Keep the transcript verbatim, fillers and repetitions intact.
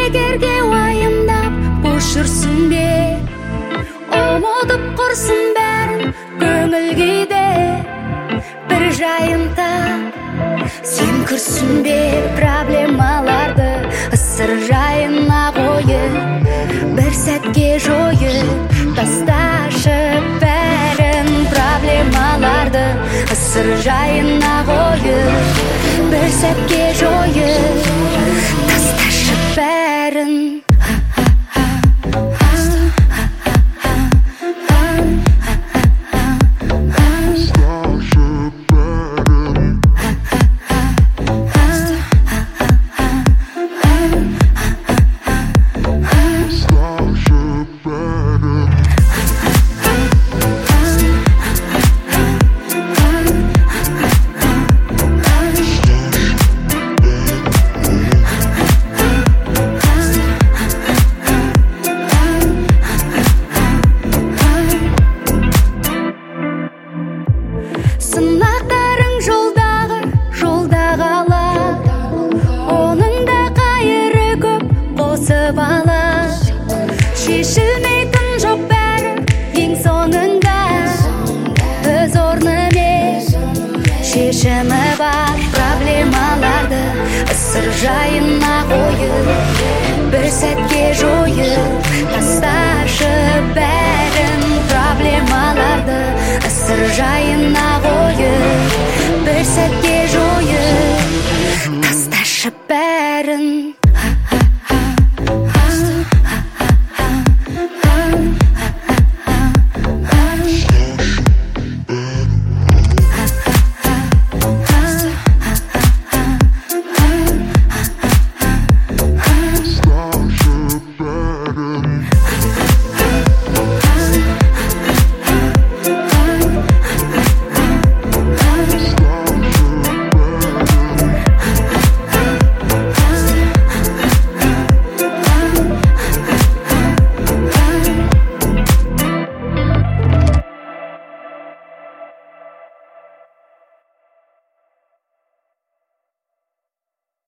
егерге уайымдап бос жүрсің бе, ұмытып құрсын бәрін көңіл күйде. Бір жайында сен күрсінбе, проблемаларды сыр жайына қойып, бір сәтке жойып тасташы бәрін. Проблемаларды сыр жайына қойып, бір сәтке жойып тасташы бәрін. Сынақтарың жолдағы, жолда қалар, оның да қайыры көп қосып алар. Шешілмейтін жоқ бәрі ең соңында, өз орнымен шешімі бар. Проблемаларды сыр жайына қойып, бір сәтке жойып тасташы бәрін. Проблемаларды сыр жайына қойып, бір сәтке